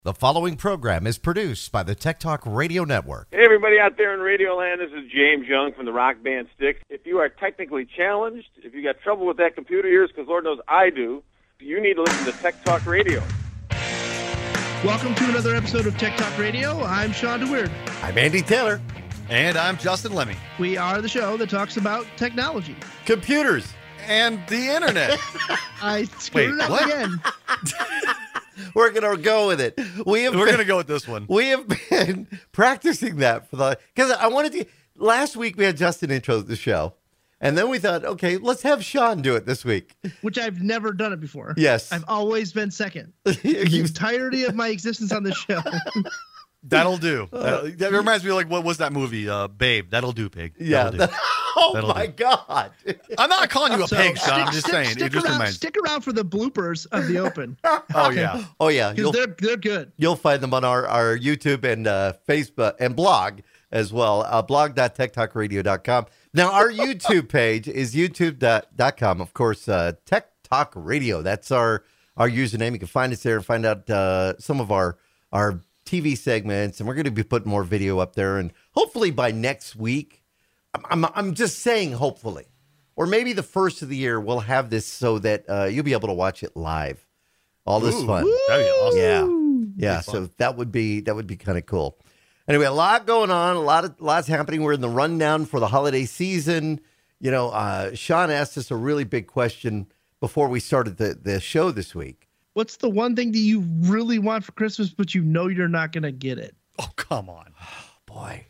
The following program is produced by the Tech Talk Radio Network. Hey, everybody out there in Radio Land, this is James Young from the rock band Styx. If you are technically challenged, if you got trouble with that computer of yours, because Lord knows I do, you need to listen to Tech Talk Radio. Welcome to another episode of Tech Talk Radio. I'm Sean DeWeird. I'm Andy Taylor. And I'm Justin Lemmy. We are the show that talks about technology. Computers. And the internet. I screwed it up again. We're going to go with it. We're going to go with this one. We have been practicing that because I wanted to. Last week we had Justin intro the show, and then we thought, okay, let's have Sean do it this week. Which I've never done it before. Yes. I've always been second. The entirety of my existence on the show. That'll do. That reminds me of, like, what was that movie? Babe. That'll do, pig. Yeah. That'll do. Oh, my God. I'm not calling you a pig, Sean. I'm just saying. It just reminds me. Stick around for the bloopers of the Open. Oh, yeah. Oh, yeah. Because they're good. You'll find them on our YouTube and Facebook and blog as well, blog.techtalkradio.com. Now, our YouTube page is youtube.com. Of course, Tech Talk Radio. That's our username. You can find us there and find out some of our TV segments, and we're going to be putting more video up there. And hopefully by next week, I'm just saying hopefully, or maybe the first of the year, we'll have this so that you'll be able to watch it live. All this fun. That'd be awesome. Yeah. So that would be kind of cool. Anyway, a lot going on, lots happening. We're in the rundown for the holiday season. You know, Sean asked us a really big question before we started the show this week. What's the one thing that you really want for Christmas, but you know you're not going to get it? Oh, come on. Boy.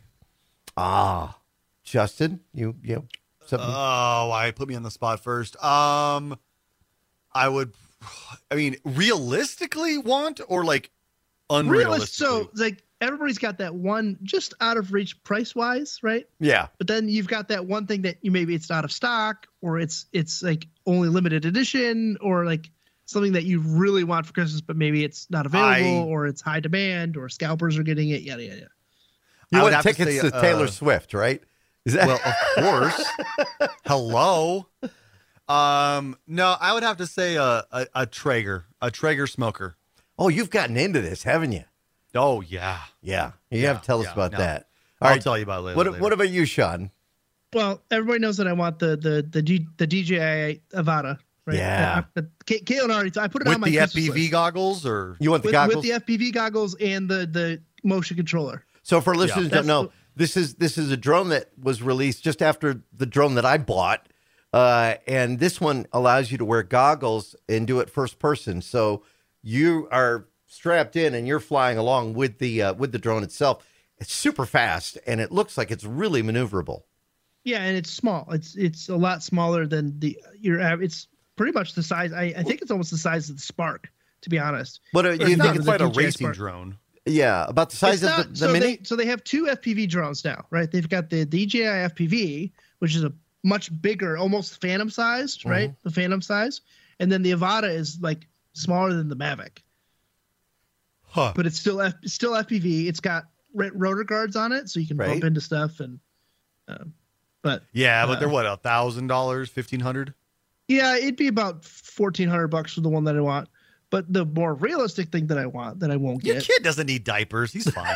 Justin, you something? Why put me on the spot first? Realistically want or like unrealistically? So like everybody's got that one just out of reach price wise, right? Yeah. But then you've got that one thing that maybe it's out of stock, or it's like only limited edition, or like something that you really want for Christmas, but maybe it's not available, or it's high demand, or scalpers are getting it, yada yada. You want tickets to Taylor Swift, right? Is that... Well, of course. Hello. No, I would have to say a Traeger smoker. Oh, you've gotten into this, haven't you? Oh, yeah. Yeah. You have to tell us about that. I'll tell you about it later. What about you, Sean? Well, everybody knows that I want the DJI Avata. Right? Yeah. Caitlin already. I put it on my Christmas list. With the FPV goggles, or you want the goggles? With the FPV goggles and the motion controller. So for listeners who don't know, this is a drone that was released just after the drone that I bought, and this one allows you to wear goggles and do it first person. So you are strapped in and you're flying along with the drone itself. It's super fast and it looks like it's really maneuverable. Yeah, and it's small. It's a lot smaller than it's pretty much the size. I think it's almost the size of the Spark, to be honest. But you think it's quite a racing drone? Yeah, about the size of the Mini. So they have two FPV drones now, right? They've got the DJI FPV, which is a much bigger, almost Phantom sized, right? Mm-hmm. The Phantom size, and then the Avata is like smaller than the Mavic. Huh. But it's still FPV. It's got rotor guards on it, so you can bump into stuff and. But they're what, $1,000, $1,500? Yeah, it'd be about $1,400 for the one that I want. But the more realistic thing that I want that I won't get. Your kid doesn't need diapers. He's fine.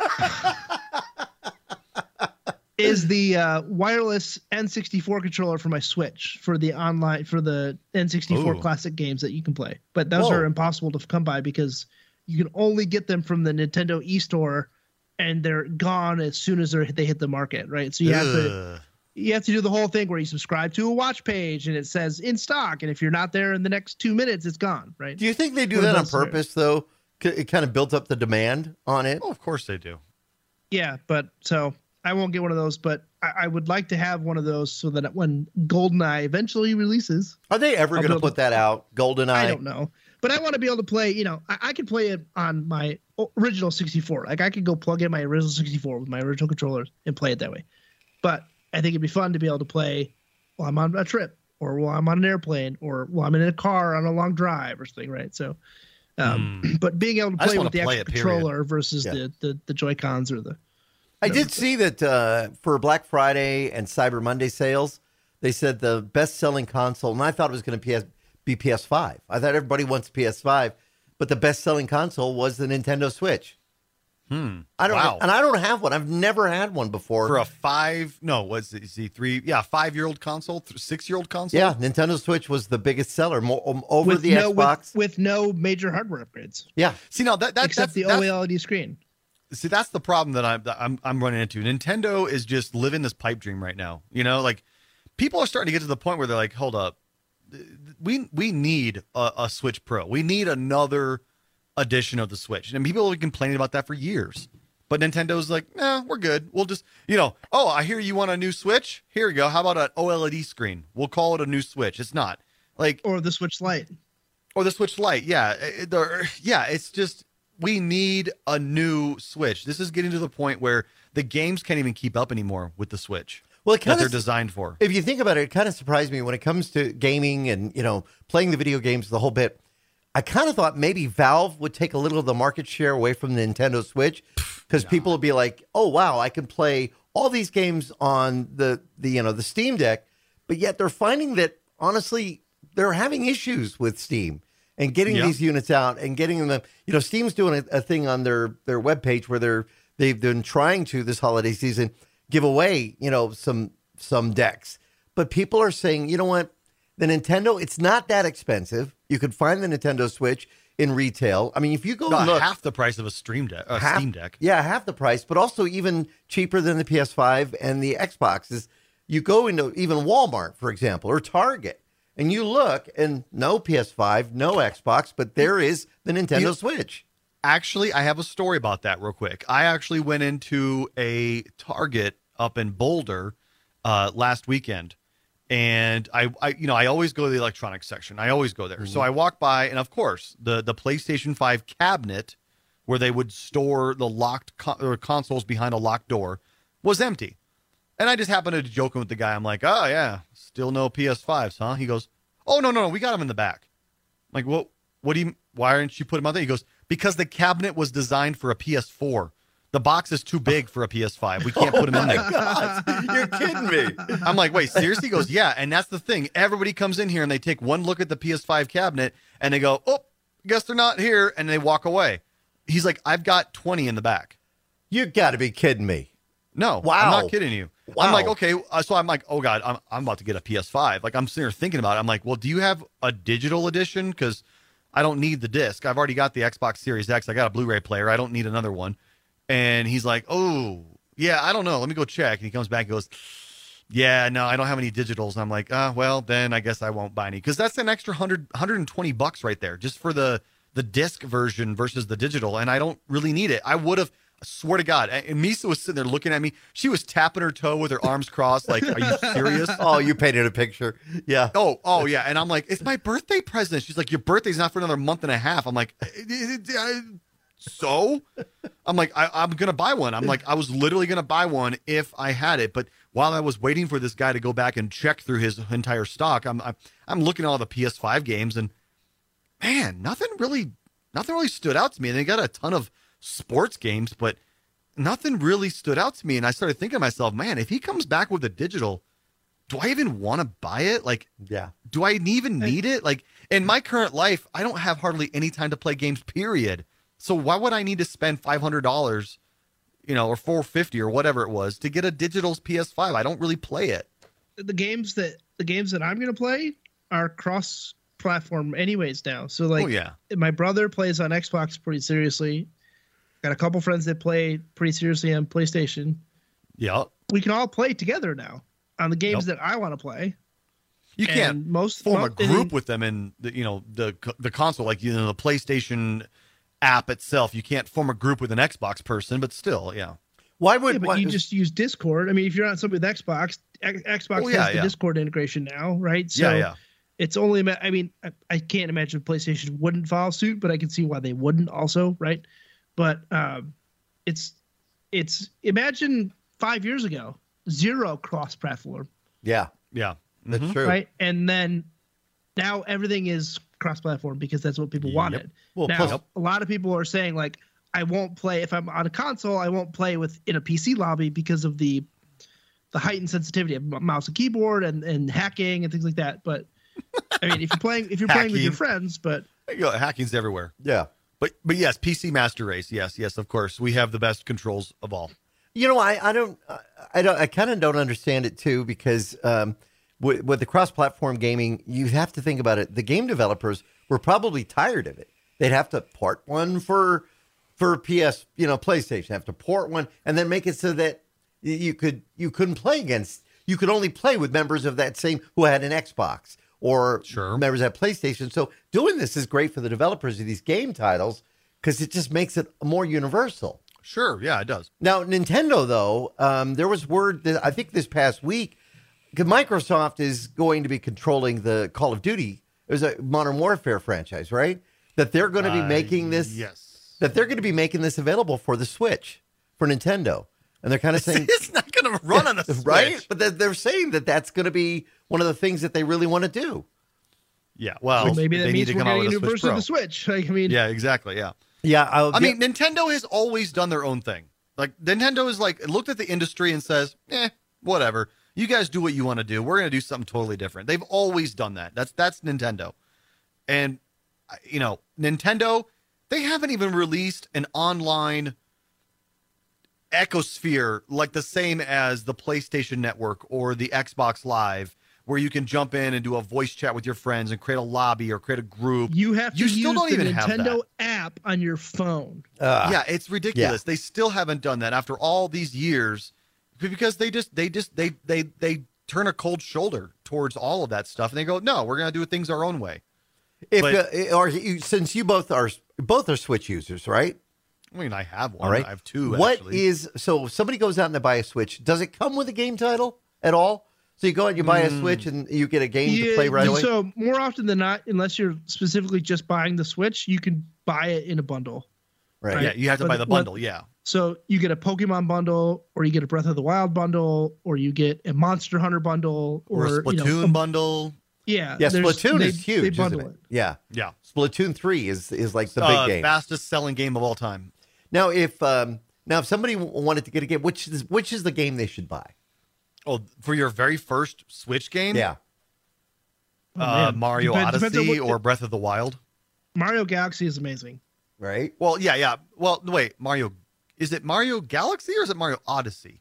Is the wireless N64 controller for my Switch for the N64 classic games that you can play. But those are impossible to come by because you can only get them from the Nintendo eStore, and they're gone as soon as they hit the market, right? So you have to do the whole thing where you subscribe to a watch page and it says in stock, and if you're not there in the next 2 minutes, it's gone, right? Do you think they do that on purpose, though? It kind of built up the demand on it? Oh, of course they do. Yeah, but so I won't get one of those, but I would like to have one of those so that when GoldenEye eventually releases... Are they ever going to put that out, GoldenEye? I don't know. But I want to be able to play, I can play it on my original 64. Like I could go plug in my original 64 with my original controllers and play it that way. But I think it'd be fun to be able to play while I'm on a trip, or while I'm on an airplane, or while I'm in a car on a long drive or something, right? So, but being able to play with the actual controller versus the Joy-Cons or the... I did see that for Black Friday and Cyber Monday sales, they said the best-selling console, and I thought it was going to be PS5. I thought everybody wants PS5, but the best-selling console was the Nintendo Switch. I don't, wow. and I don't have one. I've never had one before. For a 5-year-old console, 6-year-old console. Yeah, Nintendo Switch was the biggest seller, over with the Xbox. with no major hardware upgrades. Yeah. See, now except the OLED screen. See, that's the problem that I'm running into. Nintendo is just living this pipe dream right now. You know, like people are starting to get to the point where they're like, hold up, we need a Switch Pro. We need another edition of the Switch. And people have been complaining about that for years. But Nintendo's like, nah, we're good. We'll just, oh, I hear you want a new Switch? Here you go. How about an OLED screen? We'll call it a new Switch. It's not. Or the Switch Lite. Or the Switch Lite, yeah. It's just, we need a new Switch. This is getting to the point where the games can't even keep up anymore with the Switch. Well, that they're designed for. If you think about it, it kind of surprised me when it comes to gaming and, playing the video games, the whole bit. I kind of thought maybe Valve would take a little of the market share away from the Nintendo Switch because people would be like, oh, wow, I can play all these games on the Steam Deck. But yet they're finding that, honestly, they're having issues with Steam and getting these units out and getting them. Steam's doing a thing on their webpage where they've been trying to this holiday season give away, some decks. But people are saying, you know what? The Nintendo, it's not that expensive. You could find the Nintendo Switch in retail. I mean, if you go look, half the price of a Steam Deck. Yeah, half the price, but also even cheaper than the PS5 and the Xboxes. You go into even Walmart, for example, or Target, and you look, and no PS5, no Xbox, but there is the Nintendo Switch. Actually, I have a story about that real quick. I actually went into a Target up in Boulder last weekend. And I always go to the electronics section. I always go there. So I walk by, and of course, the PlayStation 5 cabinet where they would store the locked consoles behind a locked door was empty. And I just happened to joke with the guy. I'm like, oh, yeah, still no PS5s, huh? He goes, oh, no, we got them in the back. I'm like, why aren't you put them out there? He goes, because the cabinet was designed for a PS4. The box is too big for a PS5. We can't put them in there. God, you're kidding me. I'm like, wait, seriously? He goes, yeah. And that's the thing. Everybody comes in here and they take one look at the PS5 cabinet and they go, oh, guess they're not here. And they walk away. He's like, I've got 20 in the back. You got to be kidding me. No, wow. I'm not kidding you. Wow. I'm like, okay. So I'm like, oh, God, I'm about to get a PS5. Like, I'm sitting here thinking about it. I'm like, well, do you have a digital edition? Because I don't need the disc. I've already got the Xbox Series X. I got a Blu-ray player. I don't need another one. And he's like, oh, yeah, I don't know. Let me go check. And he comes back and goes, yeah, no, I don't have any digitals. And I'm like, well, then I guess I won't buy any. Because that's an extra $120 right there just for the disc version versus the digital. And I don't really need it. I would have, I swear to God. And Misa was sitting there looking at me. She was tapping her toe with her arms crossed. Like, are you serious? Oh, you painted a picture. Yeah. Oh, yeah. And I'm like, it's my birthday present. She's like, your birthday's not for another month and a half. I'm like, so I'm like, I'm going to buy one. I'm like, I was literally going to buy one if I had it. But while I was waiting for this guy to go back and check through his entire stock, I'm looking at all the PS5 games and man, nothing really stood out to me. And they got a ton of sports games, but nothing really stood out to me. And I started thinking to myself, man, if he comes back with a digital, do I even want to buy it? Like, yeah, do I even need it? Like in my current life, I don't have hardly any time to play games, period. So why would I need to spend $500, or $450 or whatever it was to get a digital PS5? I don't really play it. The games that I'm going to play are cross-platform anyways now. So my brother plays on Xbox pretty seriously. Got a couple friends that play pretty seriously on PlayStation. Yeah. We can all play together now on the games that I want to play. You can't form a group with them in the console, like the PlayStation app itself. You can't form a group with an Xbox person, but still, yeah. Why would you just use Discord? I mean, if you're on something with Xbox has the Discord integration now, right? So it's only, I mean, I can't imagine PlayStation wouldn't follow suit, but I can see why they wouldn't also, right? But it's imagine 5 years ago, zero cross-platform. Yeah. Yeah. That's true. Right? And then now everything is cross-platform because that's what people wanted. Yep. Well, now, a lot of people are saying, like, I won't play if I'm on a console. I won't play in a PC lobby because of the heightened sensitivity of mouse and keyboard and hacking and things like that. But I mean, if you're playing with your friends, but You know, hacking's everywhere. Yeah. But yes, PC Master Race. Yes, of course. We have the best controls of all. You know, I kind of don't understand it too, because with the cross-platform gaming, you have to think about it. The game developers were probably tired of it. They'd have to port one for PS, PlayStation, have to port one and then make it so that you couldn't play against. You could only play with members of that same who had an Xbox or members at PlayStation. So doing this is great for the developers of these game titles because it just makes it more universal. Sure, yeah, it does. Now, Nintendo, though, there was word that I think this past week, because Microsoft is going to be controlling the Call of Duty. There's a Modern Warfare franchise, right? That they're going to be making this. Yes. That they're going to be making this available for the Switch, for Nintendo. And they're kind of saying it's not going to run on a Switch, right? But they're saying that that's going to be one of the things that they really want to do. Yeah, well, maybe that they means need to we're come out getting a with new a Switch version Pro. of the Switch. Like, I mean, Yeah, exactly. Yeah. Yeah, I mean, Nintendo has always done their own thing. Like, Nintendo is like looked at the industry and says, whatever. You guys do what you want to do. We're going to do something totally different. They've always done that. That's Nintendo. And, Nintendo, they haven't even released an online ecosphere like the same as the PlayStation Network or the Xbox Live, where you can jump in and do a voice chat with your friends and create a lobby or create a group. you have to still use don't the even have Nintendo that. app on your phone. Yeah, it's ridiculous. They still haven't done that after all these years because they turn a cold shoulder towards all of that stuff and they go, no, we're going to do things our own way. Since you both are Switch users, right? I mean, I have one. All right. I have two. So if somebody goes out and they buy a Switch, does it come with a game title at all? So you go out and you buy a Switch and you get a game to play right away? So more often than not, unless you're specifically just buying the Switch, you can buy it in a bundle. Right. Yeah, you have to buy the bundle, yeah. So you get a Pokemon bundle, or you get a Breath of the Wild bundle, or you get a Monster Hunter bundle, or a Splatoon bundle. Yeah, Splatoon is huge, they bundle isn't it? Yeah. Yeah. Splatoon 3 is like the big game. Fastest selling game of all time. Now, if somebody wanted to get a game, which is the game they should buy? Oh, for your very first Switch game? Yeah. Mario Odyssey or Breath of the Wild? Mario Galaxy is amazing. Right? Well, yeah. Well, wait, is it Mario Galaxy or is it Mario Odyssey?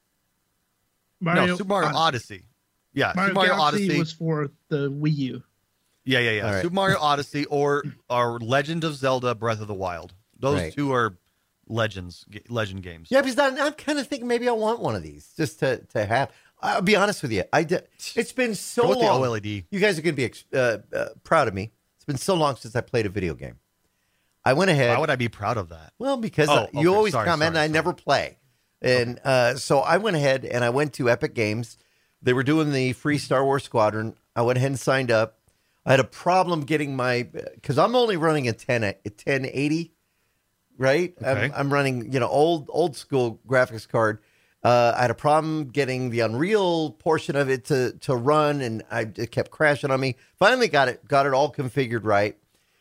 No, Super Mario Odyssey. Yeah, Mario Super Mario Galaxy Odyssey was for the Wii U. Yeah. Right. Super Mario Odyssey or Legend of Zelda Breath of the Wild. Those two are legend games. Yeah, because I'm kind of thinking maybe I want one of these just to have. I'll be honest with you. It's been so Go with long. the OLED. You guys are going to be proud of me. It's been so long since I played a video game. I went ahead. Why would I be proud of that? Well, because okay. you always comment and I never play. And so I went ahead and I went to Epic Games. They were doing the free Star Wars Squadron. I went ahead and signed up. I had a problem getting because I'm only running a 1080, right? Okay. I'm running, old school graphics card. I had a problem getting the Unreal portion of it to run, and it kept crashing on me. Finally got it all configured right.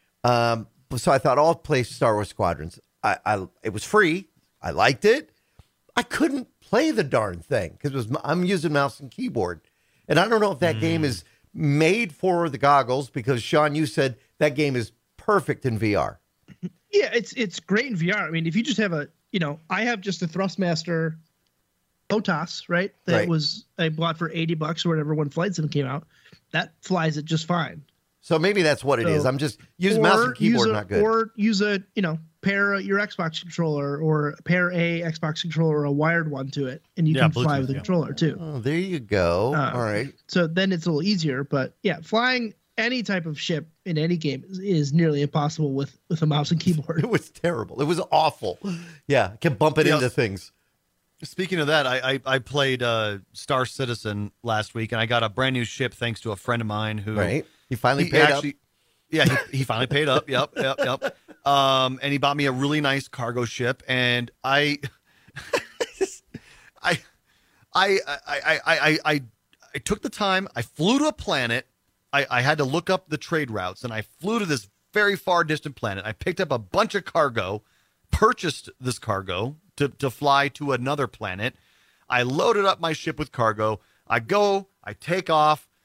So I thought I'll play Star Wars Squadrons. It was free. I liked it. I couldn't play the darn thing because I'm using mouse and keyboard, and I don't know if that game is made for the goggles because Sean, you said that game is perfect in VR. Yeah, it's great in VR. I mean, if you just have I have just a Thrustmaster POTAS, right? That I bought for $80 or whatever when Flight Sim came out. That flies it just fine. So maybe that's what it is. I'm just using mouse and keyboard, not good. Or use pair your Xbox controller or pair a Xbox controller or a wired one to it, and you can fly with the controller too. Oh, there you go. All right. So then it's a little easier, but yeah, flying any type of ship in any game is nearly impossible with a mouse and keyboard. It was terrible. It was awful. Yeah, I kept bumping into things. Speaking of that, I played Star Citizen last week, and I got a brand new ship thanks to a friend of mine who he finally paid up. Yeah, he finally paid up. Yep. And he bought me a really nice cargo ship, and I took the time. I flew to a planet. I had to look up the trade routes, and I flew to this very far distant planet. I picked up a bunch of cargo, purchased this cargo to fly to another planet. I loaded up my ship with cargo. I take off.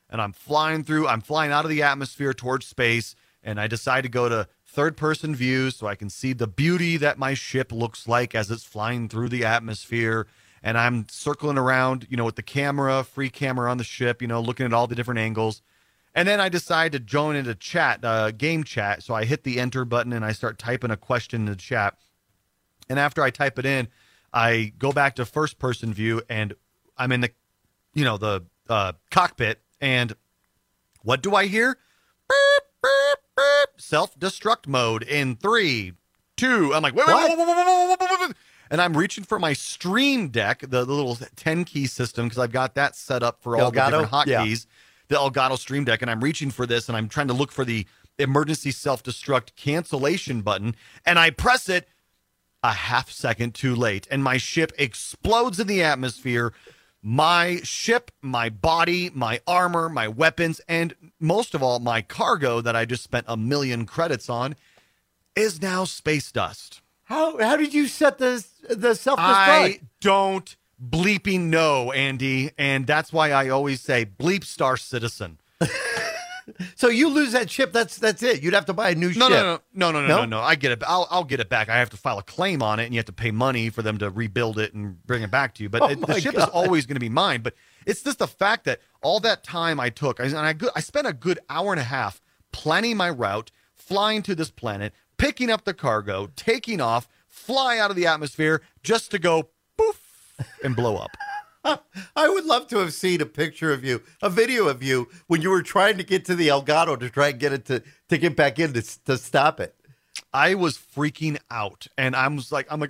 and I'm flying out of the atmosphere towards space, and I decide to go to third-person view so I can see the beauty that my ship looks like as it's flying through the atmosphere. And I'm circling around, with the camera, free camera on the ship, looking at all the different angles. And then I decide to join into chat, game chat. So I hit the enter button and I start typing a question in the chat. And after I type it in, I go back to first-person view, and I'm in the cockpit. And what do I hear? Beep, beep, beep. Self-destruct mode in 3, 2. I'm like, wait. And I'm reaching for my Stream Deck, the little 10-key system, because I've got that set up for all the different hotkeys, the Elgato Stream Deck. And I'm reaching for this, and I'm trying to look for the emergency self-destruct cancellation button. And I press it a half second too late, and my ship explodes in the atmosphere. My ship, my body, my armor, my weapons, and most of all, my cargo that I just spent 1 million credits on is now space dust. How did you set the self-destruct? I don't bleeping know, Andy, and that's why I always say bleep Star Citizen. So you lose that ship, that's it. You'd have to buy a new ship. No. I get it. I'll get it back. I have to file a claim on it, and you have to pay money for them to rebuild it and bring it back to you. But the ship is always going to be mine. But it's just the fact that all that time I took, I spent a good hour and a half planning my route, flying to this planet, picking up the cargo, taking off, fly out of the atmosphere just to go poof and blow up. I would love to have seen a picture of you, a video of you when you were trying to get to the Elgato to try and get it to get back in to stop it. I was freaking out, and I'm like, no.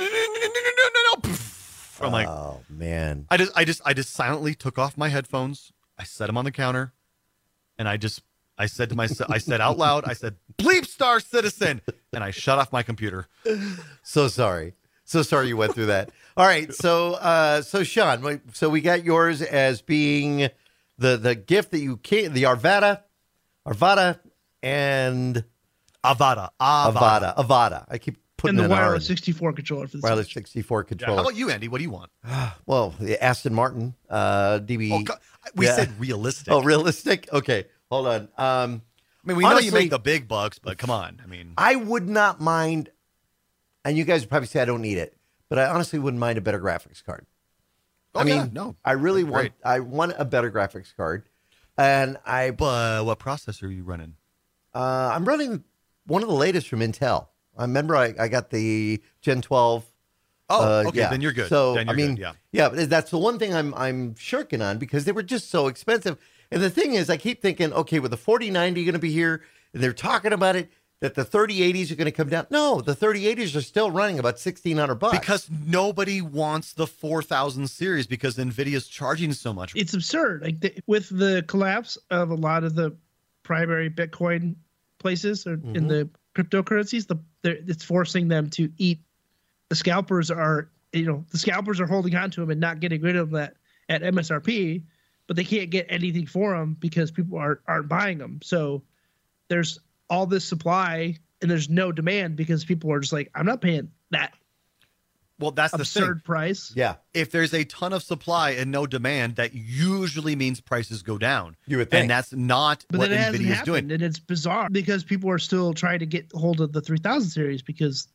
I'm like, oh man! I just silently took off my headphones. I set them on the counter, and I said to myself, I said out loud, I said, "Bleep Star Citizen," and I shut off my computer. So sorry you went through that. All right, so Sean, so we got yours as being the gift that you can't, the Arvada, and Avada. I keep putting and the an R wireless in. 64 controller for the wireless Switch. 64 Yeah, controller. how about you, Andy? What do you want? Well, the Aston Martin DB. Oh, God, we said realistic. Oh, realistic? Okay, hold on. I mean, we know honestly, you make the big bucks, but come on. I mean, I would not mind, and you guys would probably say I don't need it, but I honestly wouldn't mind a better graphics card. oh, I mean, yeah, no. I really Great. want a better graphics card, and But what processor are you running? I'm running one of the latest from Intel. I remember I got the Gen 12. Oh, okay, yeah. then you're good. So Then you're I mean, good, yeah, but that's the one thing I'm shirking on because they were just so expensive. And the thing is, I keep thinking, okay, with the 4090 going to be here, and they're talking about it that the 3080s are going to come down. No, the 3080s are still running about $1,600 Because nobody wants the 4000 series because NVIDIA's charging so much. It's absurd. Like with the collapse of a lot of the primary Bitcoin places or in the cryptocurrencies, it's forcing them to eat. The scalpers are holding on to them and not getting rid of that at MSRP, but they can't get anything for them because people aren't buying them. So there's all this supply and there's no demand because people are just like, I'm not paying that Well, that's the absurd thing. price. Yeah, If there's a ton of supply and no demand, that usually means prices go down. You would think. And that's not But what it hasn't NVIDIA is happened, doing. and it's bizarre because people are still trying to get hold of the 3000 series because,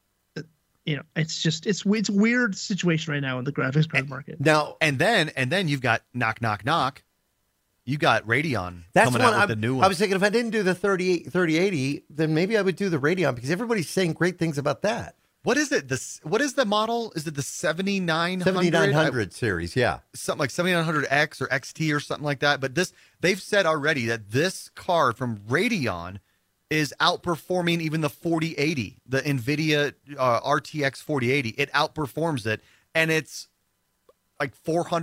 it's a weird situation right now in the graphics card market. now And then you've got knock. You got Radeon that's coming one out with the new one. I was thinking if I didn't do the 3080, then maybe I would do the Radeon because everybody's saying great things about that. What is it? What is the model? Is it the 7900? 7900 series, yeah. Something like 7900X or XT or something like that. But they've said already that this card from Radeon is outperforming even the 4080, the NVIDIA RTX 4080. It outperforms it, and it's like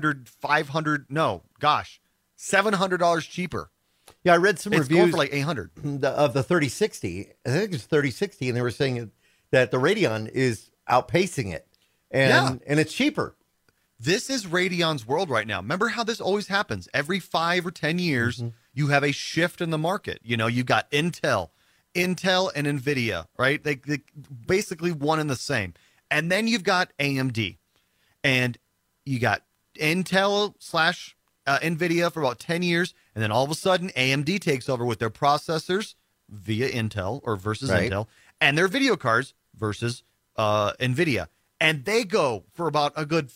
$700 cheaper. Yeah, I read some It's reviews going for like 800. of the 3060. I think it's 3060, and they were saying that the Radeon is outpacing it, and it's cheaper. This is Radeon's world right now. Remember how this always happens? Every 5 or 10 years, you have a shift in the market. You've got Intel and NVIDIA, right? They basically one and the same. And then you've got AMD. And you got Intel / NVIDIA for about 10 years. And then all of a sudden, AMD takes over with their processors via Intel or versus Intel, and their video cards versus NVIDIA. And they go for about a good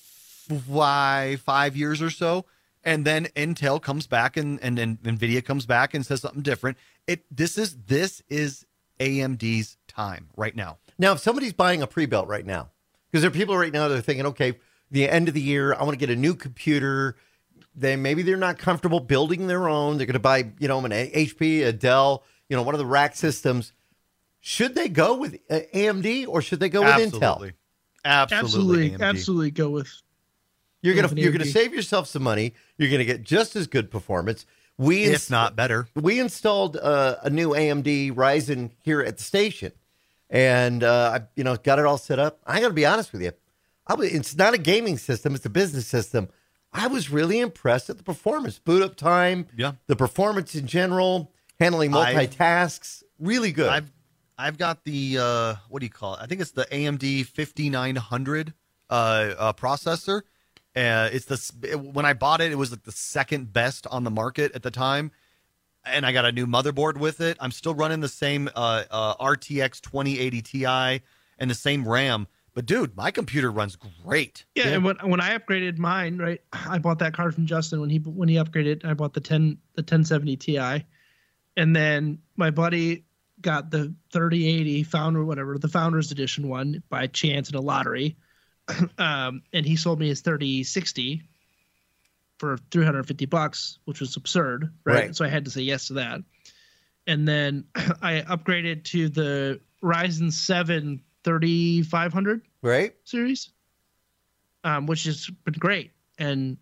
5 years or so. And then Intel comes back and NVIDIA comes back and says something different. This is AMD's time right now. Now, if somebody's buying a pre-built right now, because there are people right now that are thinking, okay, the end of the year, I want to get a new computer. Then maybe they're not comfortable building their own. They're going to buy, an HP, a Dell, one of the rack systems. Should they go with AMD or should they go with Intel? Absolutely go with. You're gonna save yourself some money. You're gonna get just as good performance. If not better. We installed a new AMD Ryzen here at the station, and I got it all set up. I got to be honest with you, it's not a gaming system; it's a business system. I was really impressed at the performance, boot up time, the performance in general, handling multitasks, really good. I've got the what do you call it? I think it's the AMD 5900 processor. When I bought it, it was like the second best on the market at the time, and I got a new motherboard with it. I'm still running the same RTX 2080 Ti and the same RAM, but dude, my computer runs great. Yeah, and when I upgraded mine, right, I bought that card from Justin when he upgraded. I bought the 1070 Ti, and then my buddy got the 3080 Founder, whatever, the Founders Edition one by chance in a lottery. And he sold me his 3060 for $350, which was absurd, right? So I had to say yes to that. And then I upgraded to the Ryzen 7 3500 series, which has been great. And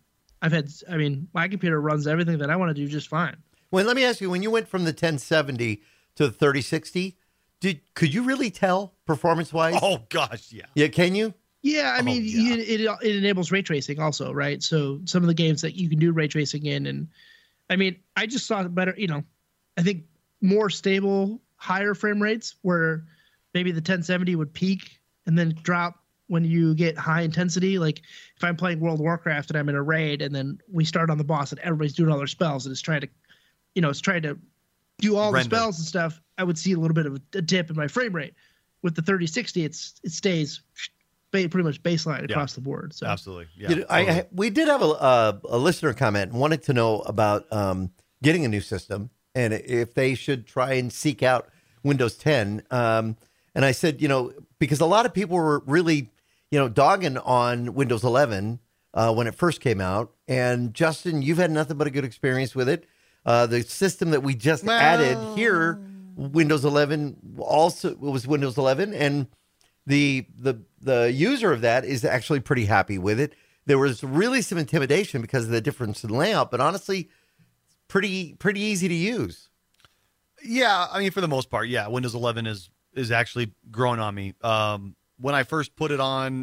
my computer runs everything that I want to do just fine. Well, let me ask you, when you went from the 1070 to the 3060, could you really tell performance-wise? Oh, gosh, yeah. Yeah, can you? Yeah, it enables ray tracing also, right? So some of the games that you can do ray tracing in, and I just saw it better, I think more stable, higher frame rates where maybe the 1070 would peak and then drop when you get high intensity. Like if I'm playing World of Warcraft and I'm in a raid and then we start on the boss and everybody's doing all their spells and it's trying to do all the spells and stuff, I would see a little bit of a dip in my frame rate. With the 3060, it stays pretty much baseline across the board. So absolutely, yeah. We did have a listener comment and wanted to know about getting a new system and if they should try and seek out Windows 10. And I said, because a lot of people were really, dogging on Windows 11 when it first came out. And Justin, you've had nothing but a good experience with it. The system that we just added here, Windows 11, also was Windows 11, and the user of that is actually pretty happy with it. There was really some intimidation because of the difference in layout, but honestly, pretty easy to use. Yeah, for the most part, yeah. Windows 11 is actually growing on me. When I first put it on,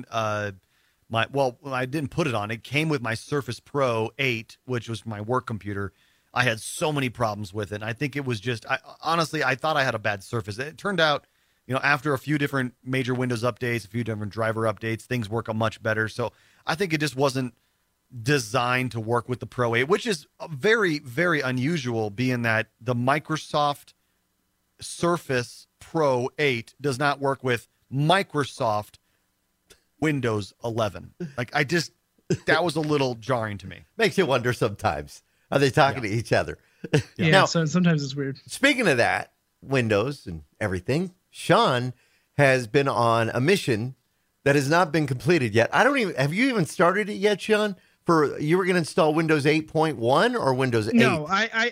when I didn't put it on, it came with my Surface Pro 8, which was my work computer. I had so many problems with it. And I think it was just, honestly, I thought I had a bad Surface. It turned out, after a few different major Windows updates, a few different driver updates, things work much better. So I think it just wasn't designed to work with the Pro 8, which is very, very unusual, being that the Microsoft Surface Pro 8 does not work with Microsoft Windows 11. That was a little jarring to me. Makes you wonder sometimes. Are they talking to each other? Yeah, now, so sometimes it's weird. Speaking of that, Windows and everything, Sean has been on a mission that has not been completed yet. Have you even started it yet, Sean? You were going to install Windows 8.1 or Windows 8? No,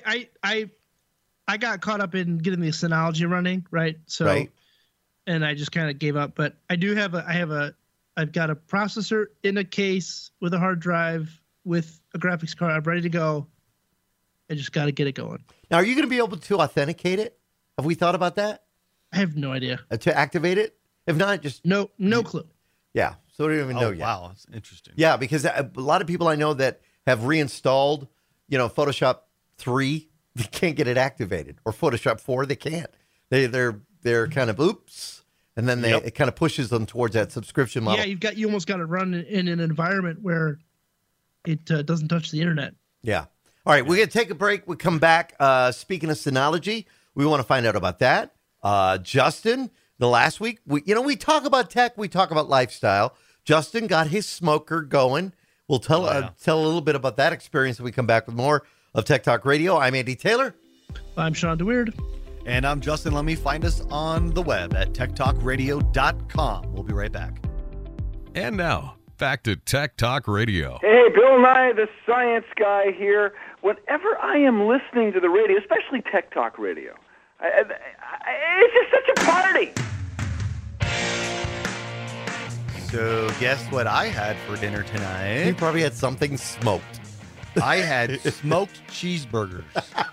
I got caught up in getting the Synology running, right? So, and I just kind of gave up. But I do have I've got a processor in a case with a hard drive with a graphics card. I'm ready to go. I just got to get it going. Now, are you going to be able to authenticate it? Have we thought about that? I have no idea. To activate it? If not, just... No clue. Yeah, so we don't even know yet. Wow, that's interesting. Yeah, because a lot of people I know that have reinstalled, Photoshop 3, they can't get it activated. Or Photoshop 4, they can't. They're kind of oops, and then it kind of pushes them towards that subscription model. Yeah, you almost got to run in an environment where it doesn't touch the internet. Yeah. All right, we're going to take a break. We come back. Speaking of Synology, we want to find out about that. Justin, the last week, we talk about tech, we talk about lifestyle. Justin got his smoker going. We'll tell a little bit about that experience when we come back with more of Tech Talk Radio. I'm Andy Taylor. I'm Sean DeWeird. And I'm Justin Lemmy. Find us on the web at techtalkradio.com. We'll be right back. And now, back to Tech Talk Radio. Hey, Bill Nye, the science guy here. Whenever I am listening to the radio, especially Tech Talk Radio, it's just such a party. So guess what I had for dinner tonight? You probably had something smoked. I had smoked cheeseburgers.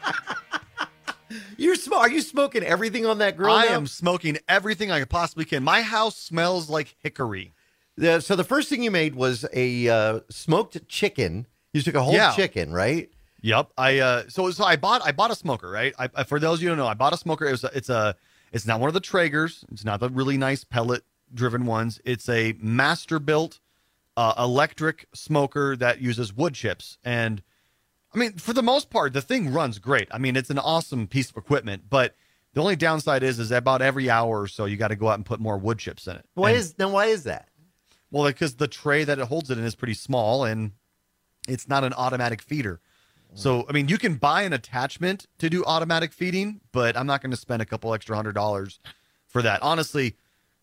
Are you smoking everything on that grill I now? am smoking everything I possibly can. My house smells like hickory. So the first thing you made was a smoked chicken. You took a whole chicken, right? Yep. So I bought a smoker, right? I for those of you who don't know, I bought a smoker. It's not one of the Traegers. It's not the really nice pellet driven ones. It's a master built electric smoker that uses wood chips. And I mean, for the most part, the thing runs great. I mean, it's an awesome piece of equipment, but the only downside is about every hour or so you got to go out and put more wood chips in it. Why is that? Well, because the tray that it holds it in is pretty small and it's not an automatic feeder. So, I mean, you can buy an attachment to do automatic feeding, but I'm not going to spend a couple extra $100 for that. Honestly,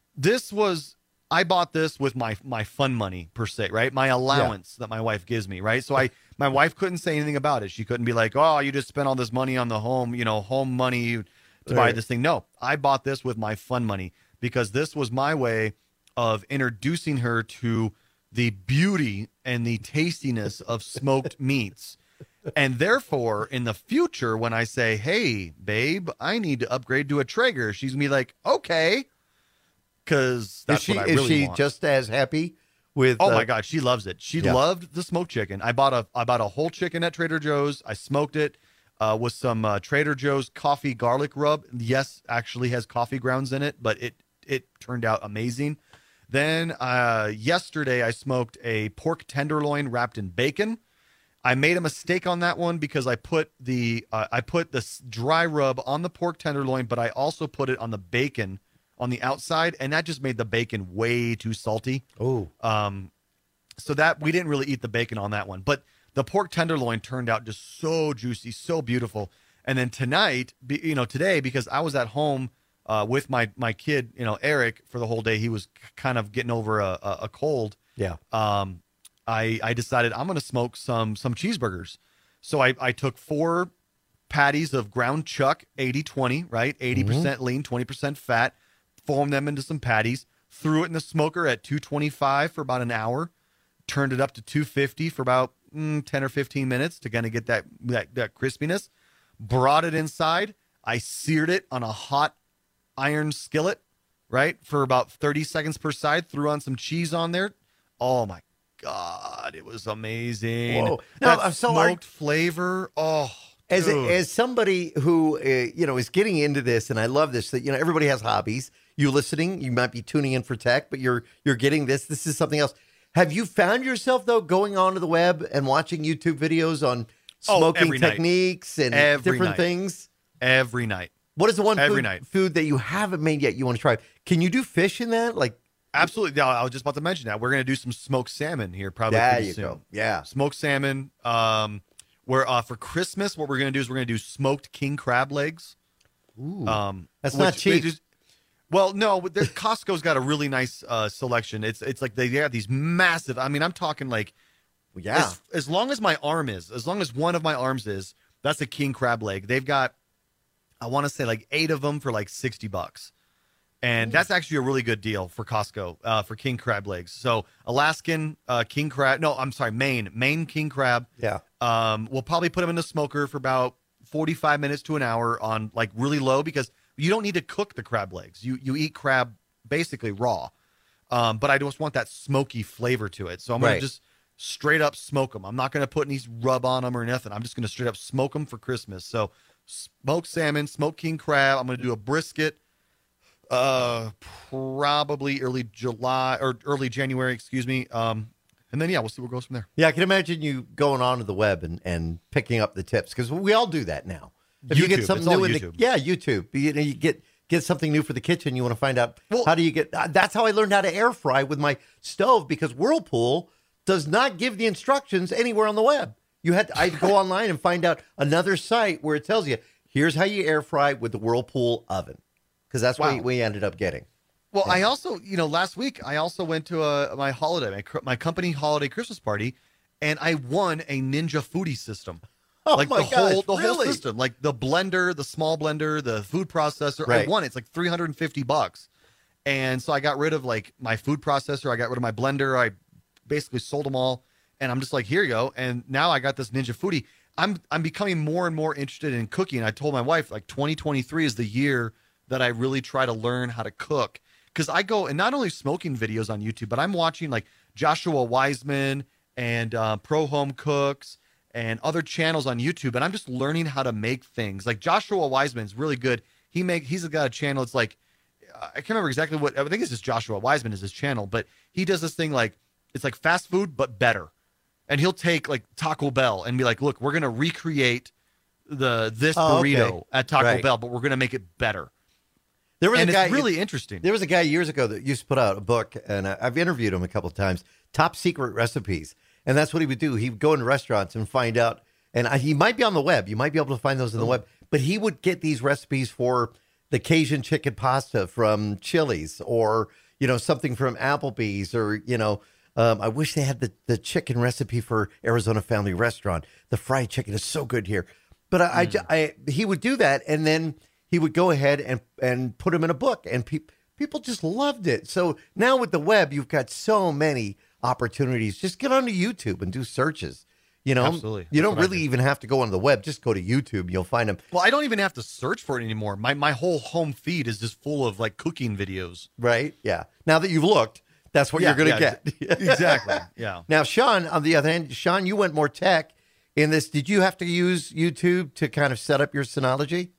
I bought this with my fun money per se, right? My allowance that my wife gives me, right? So my wife couldn't say anything about it. She couldn't be like, "Oh, you just spent all this money on the home money to buy this thing." No, I bought this with my fun money because this was my way of introducing her to the beauty and the tastiness of smoked meats. And therefore, in the future, when I say, "Hey, babe, I need to upgrade to a Traeger," she's gonna be like, "Okay." Because that's what I really want. Is she just as happy with? Oh my God, she loves it. She loved the smoked chicken. I bought a whole chicken at Trader Joe's. I smoked it with some Trader Joe's coffee garlic rub. Yes, actually has coffee grounds in it, but it turned out amazing. Then yesterday I smoked a pork tenderloin wrapped in bacon. I made a mistake on that one because I put the dry rub on the pork tenderloin, but I also put it on the bacon on the outside, and that just made the bacon way too salty. Oh. So that we didn't really eat the bacon on that one, but the pork tenderloin turned out just so juicy, so beautiful. And then today, because I was at home with my kid, Eric, for the whole day, he was kind of getting over a cold. Yeah. I decided I'm going to smoke some cheeseburgers. So I took 4 patties of ground chuck, 80-20, right? 80% lean, 20% fat. Formed them into some patties, threw it in the smoker at 225 for about an hour, turned it up to 250 for about 10 or 15 minutes to kind of get that crispiness, brought it inside. I seared it on a hot iron skillet, right, for about 30 seconds per side, threw on some cheese on there. Oh my God, it was amazing. Whoa. That smoked flavor, As somebody who is getting into this, and I love this, that everybody has hobbies. You listening, you might be tuning in for tech, but you're getting this. This is something else. Have you found yourself though going onto the web and watching YouTube videos on smoking techniques and different things? Every night. What is the one food that you haven't made yet you want to try? Can you do fish in that? Absolutely. I was just about to mention that. We're going to do some smoked salmon here probably pretty soon. Go. Yeah. Smoked salmon. Where for Christmas, what we're going to do is we're going to do smoked king crab legs. Ooh, that's not cheap. Well, no, Costco's got a really nice selection. It's like they have these massive. I mean, I'm talking like, as long as my arm is, as long as one of my arms is, that's a king crab leg. They've got, I want to say like 8 of them for like $60. And that's actually a really good deal for Costco for king crab legs. So Alaskan king crab. No, I'm sorry, Maine king crab. Yeah. We'll probably put them in the smoker for about 45 minutes to an hour on like really low because you don't need to cook the crab legs. You eat crab basically raw. But I just want that smoky flavor to it. So I'm going to just straight up smoke them. I'm not going to put any rub on them or nothing. I'm just going to straight up smoke them for Christmas. So smoked salmon, smoked king crab. I'm going to do a brisket. Probably early July or early January, excuse me. And then, we'll see what goes from there. Yeah, I can imagine you going onto the web and picking up the tips because we all do that now. If YouTube, you get something it's all new YouTube. YouTube. You get something new for the kitchen. You want to find out how do you get. That's how I learned how to air fry with my stove because Whirlpool does not give the instructions anywhere on the web. I'd go online and find out another site where it tells you here's how you air fry with the Whirlpool oven because that's what we ended up getting. Well, I also, last week I also went to my holiday, my company holiday Christmas party, and I won a Ninja Foodie system. Oh like my gosh, the whole really? system, like the blender, the small blender, the food processor. Right. I won it. It's like $350, and so I got rid of like my food processor. I got rid of my blender. I basically sold them all, and I'm just like, here you go. And now I got this Ninja Foodie. I'm becoming more and more interested in cooking. I told my wife like 2023 is the year that I really try to learn how to cook. Because I go and not only smoking videos on YouTube, but I'm watching like Joshua Wiseman and Pro Home Cooks and other channels on YouTube, and I'm just learning how to make things. Like Joshua Wiseman is really good. He's got a channel. It's like I can't remember exactly what. I think it's just Joshua Wiseman is his channel, but he does this thing like it's like fast food but better. And he'll take like Taco Bell and be like, "Look, we're gonna recreate this burrito at Taco Bell, but we're gonna make it better." There was and a guy it's really interesting. There was a guy years ago that used to put out a book, and I've interviewed him a couple of times. Top secret recipes, and that's what he would do. He would go into restaurants and find out, and he might be on the web. You might be able to find those on the web, but he would get these recipes for the Cajun chicken pasta from Chili's, or something from Applebee's, or I wish they had the chicken recipe for Arizona Family Restaurant. The fried chicken is so good here, but he would do that, and then he would go ahead and put them in a book, and people just loved it. So now with the web, you've got so many opportunities. Just get onto YouTube and do searches. Absolutely. You don't really even have to go on the web. Just go to YouTube. You'll find them. Well, I don't even have to search for it anymore. My whole home feed is just full of like cooking videos. Right? Yeah. Now that you've looked, that's what you're going to get. Exactly. Yeah. Now, Sean, on the other hand, you went more tech in this. Did you have to use YouTube to kind of set up your Synology?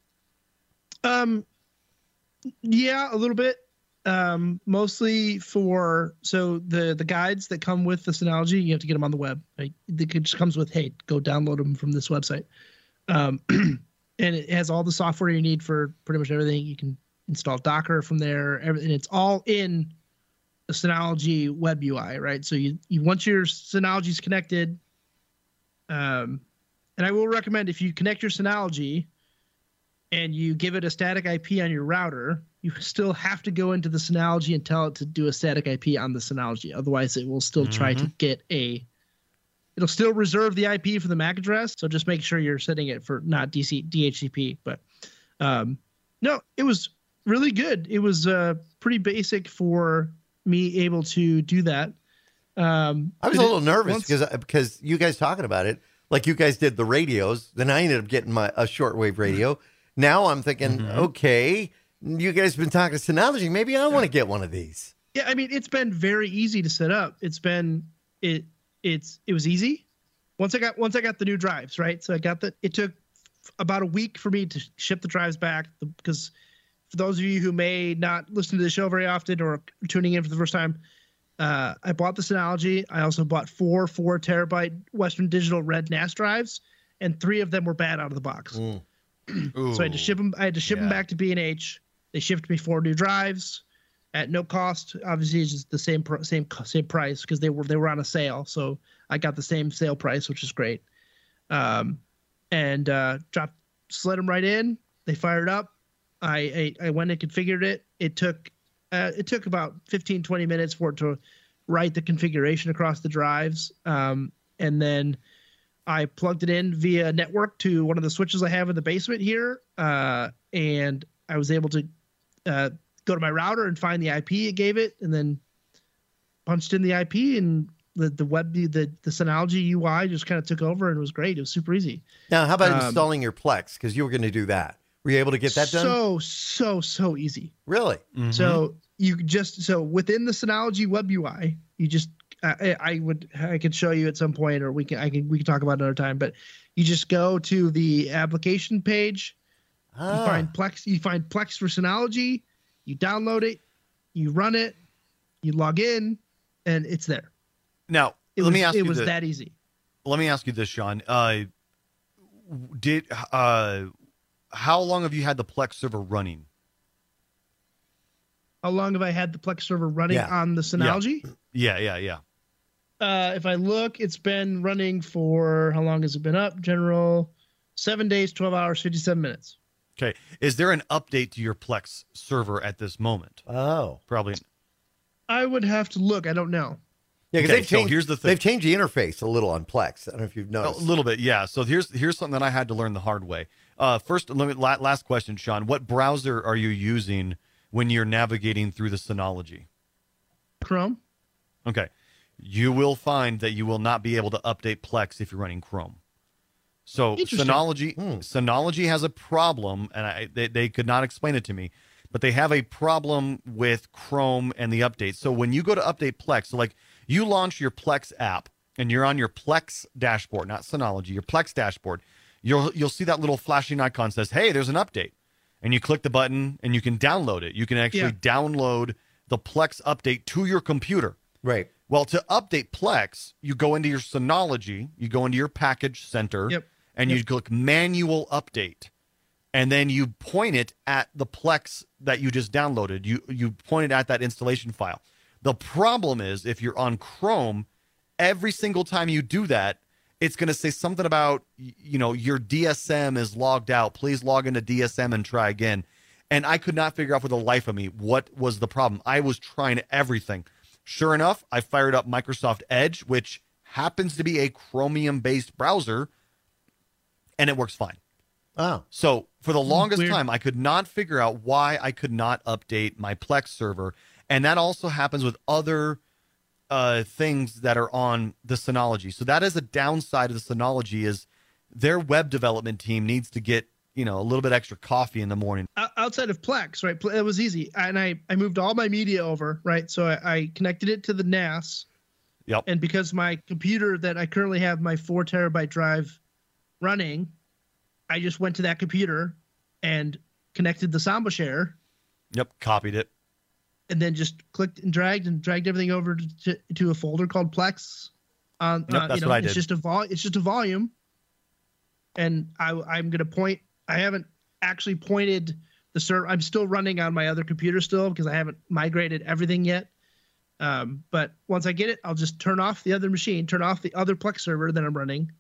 Yeah, a little bit. Mostly for the guides that come with the Synology, you have to get them on the web. It just comes with, hey, go download them from this website. And it has all the software you need for pretty much everything. You can install Docker from there, and it's all in the Synology web UI, right? So you once your Synology is connected, and I will recommend if you connect your Synology and you give it a static IP on your router, you still have to go into the Synology and tell it to do a static IP on the Synology. Otherwise, it will still try to get it'll still reserve the IP for the MAC address. So just make sure you're setting it for not DHCP. But no, it was really good. It was pretty basic for me able to do that. I was a little nervous because you guys talking about it, like you guys did the radios. Then I ended up getting a shortwave radio. Now I'm thinking, okay, you guys have been talking Synology. Maybe I want to get one of these. Yeah, I mean, it's been very easy to set up. It was easy. Once I got the new drives, right? So it took about a week for me to ship the drives back because for those of you who may not listen to the show very often or tuning in for the first time, I bought the Synology. I also bought 4 terabyte Western Digital Red NAS drives, and 3 of them were bad out of the box. So I had to ship them. Them back to B&H. They shipped me 4 new drives at no cost. Slid it's just the same price because they were on a sale. So I got the same sale price, which is great. Slid them right in. They fired up. I went and configured it. It took about 15-20 minutes for it to write the configuration across the drives, and then I plugged it in via network to one of the switches I have in the basement here, and I was able to go to my router and find the IP it gave it, and then punched in the IP, and the Synology UI just kind of took over, and it was great. It was super easy. Now, how about installing your Plex? Because you were going to do that. Were you able to get that done? So easy. Really? Mm-hmm. So within the Synology web UI, you just I could show you at some point, or we can talk about it another time. But you just go to the application page. You find Plex. You find Plex for Synology. You download it. You run it. You log in, and it's there. Now, It was that easy. Let me ask you this, Sean. How long have you had the Plex server running? How long have I had the Plex server running on the Synology? Yeah. If I look, it's been running for, how long has it been up? General, 7 days, 12 hours, 57 minutes. Okay. Is there an update to your Plex server at this moment? Oh. Probably. I would have to look. I don't know. Yeah, because here's the thing. They've changed the interface a little on Plex. I don't know if you've noticed. A little bit, yeah. So here's something that I had to learn the hard way. First, last question, Sean. What browser are you using when you're navigating through the Synology? Chrome. Okay. You will find that you will not be able to update Plex if you're running Chrome. So Synology has a problem, and they could not explain it to me, but they have a problem with Chrome and the updates. So when you go to update Plex, so like you launch your Plex app and you're on your Plex dashboard, not Synology, your Plex dashboard, you'll see that little flashing icon says, hey, there's an update. And you click the button and you can download it. You can actually download the Plex update to your computer. Right. Well, to update Plex, you go into your Synology, you go into your package center, and you click manual update. And then you point it at the Plex that you just downloaded. You point it at that installation file. The problem is if you're on Chrome, every single time you do that, it's going to say something about, your DSM is logged out. Please log into DSM and try again. And I could not figure out for the life of me what was the problem. I was trying everything. Sure enough, I fired up Microsoft Edge, which happens to be a Chromium-based browser, and it works fine. Oh. So for the longest time, I could not figure out why I could not update my Plex server. And that also happens with other things that are on the Synology. So that is a downside of the Synology is their web development team needs to get, a little bit extra coffee in the morning. Outside of Plex, right? It was easy. And I moved all my media over, right? So I connected it to the NAS. Yep. And because my computer that I currently have my 4 terabyte drive running, I just went to that computer and connected the Samba share. Yep. Copied it. And then just clicked and dragged everything over to a folder called Plex. That's what I did. It's just a volume. And I'm going to point. I haven't actually pointed the server. I'm still running on my other computer still because I haven't migrated everything yet. But once I get it, I'll just turn off the other machine, turn off the other Plex server that I'm running,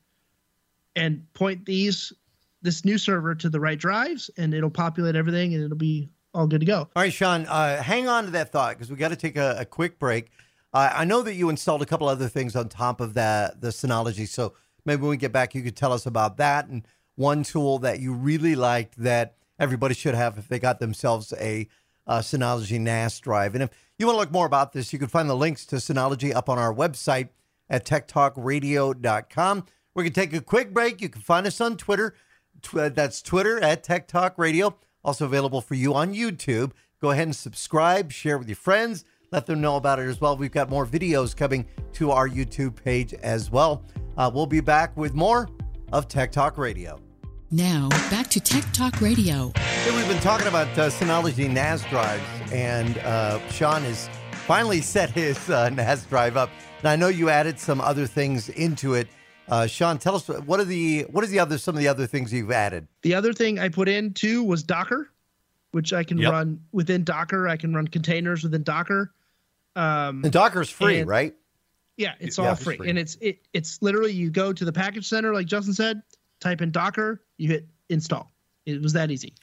and point this new server to the right drives, and it'll populate everything, and it'll be all good to go. All right, Sean, hang on to that thought because we got to take a quick break. I know that you installed a couple other things on top of the Synology, so maybe when we get back, you could tell us about that and one tool that you really liked that everybody should have if they got themselves a Synology NAS drive. And if you want to look more about this, you can find the links to Synology up on our website at techtalkradio.com. We're going to take a quick break. You can find us on Twitter. That's Twitter at Tech Talk Radio. Also available for you on YouTube. Go ahead and subscribe, share with your friends, let them know about it as well. We've got more videos coming to our YouTube page as well. We'll be back with more of Tech Talk Radio. Now, back to Tech Talk Radio. Hey, we've been talking about Synology NAS drives, and Sean has finally set his NAS drive up. And I know you added some other things into it. Sean, tell us some of the other things you've added. The other thing I put in too was Docker, which I can run within Docker. I can run containers within Docker. And Docker's free, right? Yeah, it's all free. And it's literally you go to the package center, like Justin said, type in Docker, you hit install. It was that easy.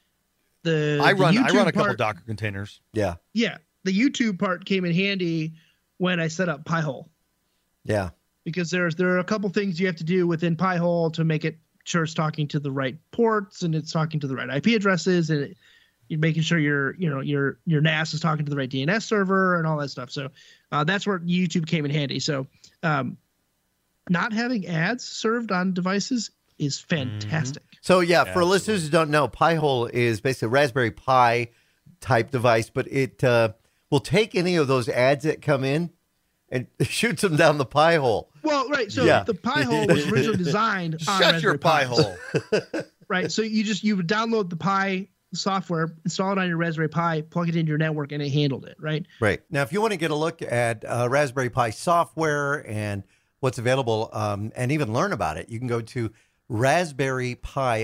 I run a couple Docker containers. Yeah. Yeah. The YouTube part came in handy when I set up Pi-hole. Yeah. Because there are a couple things you have to do within Pi-hole to make it sure it's talking to the right ports and it's talking to the right IP addresses and you're making sure your NAS is talking to the right DNS server and all that stuff. So that's where YouTube came in handy. So not having ads served on devices is fantastic. So for listeners who don't know, Pi-hole is basically a Raspberry Pi type device, but it will take any of those ads that come in and shoots them down the Pi-hole. Well, right. So the Pi-hole was originally designed on Shut your Pi-hole. Right. So you would download the Pi software, install it on your Raspberry Pi, plug it into your network, and it handled it, right? Right. Now, if you want to get a look at Raspberry Pi software and what's available and even learn about it, you can go to Raspberry Pi,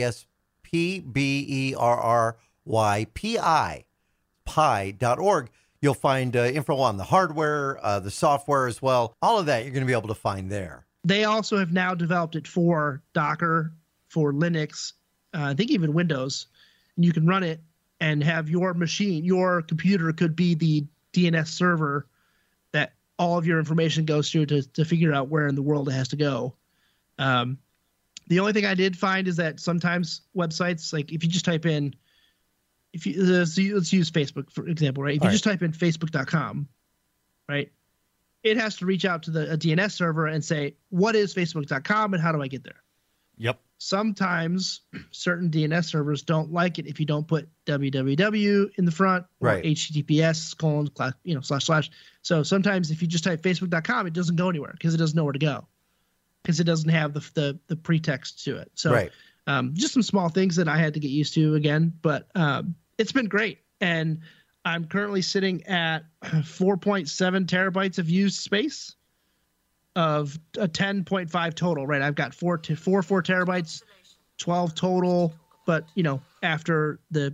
RASPBERRYPI, pi.org. You'll find info on the hardware, the software as well. All of that you're going to be able to find there. They also have now developed it for Docker, for Linux, I think even Windows. And you can run it and have your machine, your computer could be the DNS server that all of your information goes through to figure out where in the world it has to go. The only thing I did find is that sometimes websites, like if you just type in, let's use Facebook, for example, right? If you just type in facebook.com, right? It has to reach out to a DNS server and say, what is facebook.com and how do I get there? Yep. Sometimes certain DNS servers don't like it if you don't put www in the front or https:// So sometimes if you just type facebook.com, it doesn't go anywhere because it doesn't know where to go because it doesn't have the pretext to it. So just some small things that I had to get used to again, but it's been great. And I'm currently sitting at 4.7 terabytes of used space of a 10.5 total, right? I've got 4 terabytes, 12 total, but after the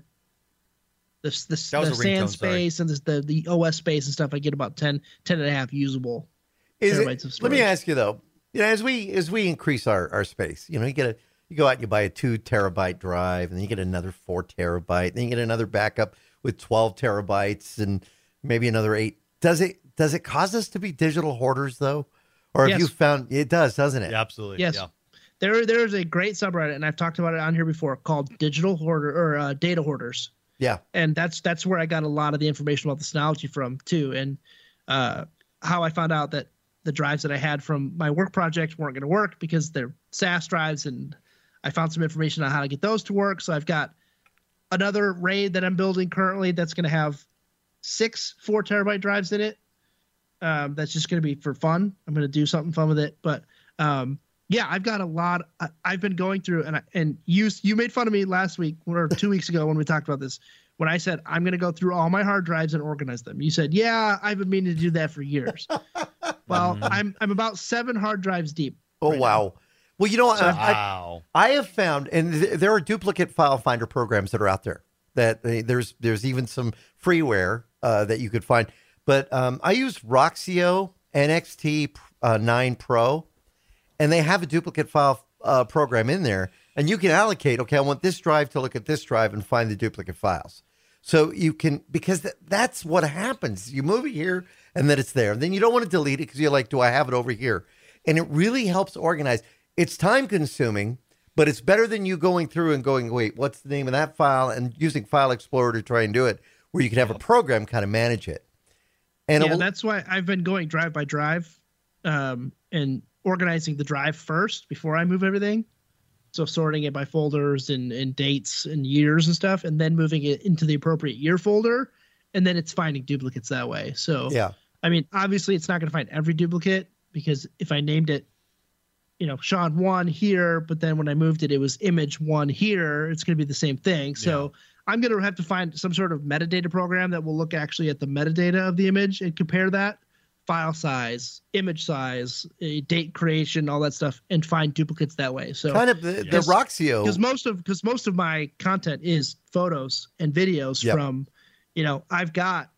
SAN space and the OS space and stuff, I get about 10 and a half usable terabytes of storage. Let me ask you though, as we increase our space, you go out and you buy a 2 terabyte drive, and then you get another 4 terabyte, then you get another backup with 12 terabytes and maybe another 8. Does it cause us to be digital hoarders though? Or have you found it does, doesn't it? Yeah, absolutely. Yes. Yeah. There's a great subreddit, and I've talked about it on here before, called Digital Hoarder or Data Hoarders. Yeah. And that's where I got a lot of the information about the Synology from too, and how I found out that the drives that I had from my work project weren't going to work because they're SAS drives, and I found some information on how to get those to work. So I've got another RAID that I'm building currently that's going to have 6 4 terabyte drives in it. That's just going to be for fun. I'm going to do something fun with it. But I've got a lot. I've been going through, and you made fun of me last week or 2 weeks ago when we talked about this, when I said I'm going to go through all my hard drives and organize them. You said, yeah, I've been meaning to do that for years. Well, I'm about 7 hard drives deep. Oh, wow. Now. Well, I have found, and there are duplicate file finder programs that are out there. That there's even some freeware that you could find. But I use Roxio NXT 9 Pro, and they have a duplicate file program in there, and you can allocate, okay, I want this drive to look at this drive and find the duplicate files. So you can, because that's what happens. You move it here, and then it's there. And then you don't want to delete it because you're like, do I have it over here? And it really helps organize. It's time consuming, but it's better than you going through and going, wait, what's the name of that file? And using File Explorer to try and do it, where you can have a program kind of manage it. And that's why I've been going drive by drive and organizing the drive first before I move everything. So sorting it by folders and dates and years and stuff, and then moving it into the appropriate year folder. And then it's finding duplicates that way. So, I mean, obviously it's not going to find every duplicate, because if I named it, Sean 1 here, but then when I moved it, it was image 1 here, it's going to be the same thing. So I'm going to have to find some sort of metadata program that will look actually at the metadata of the image and compare that file size, image size, date creation, all that stuff, and find duplicates that way. So kind of the Roxio, because most of my content is photos and videos from, I've got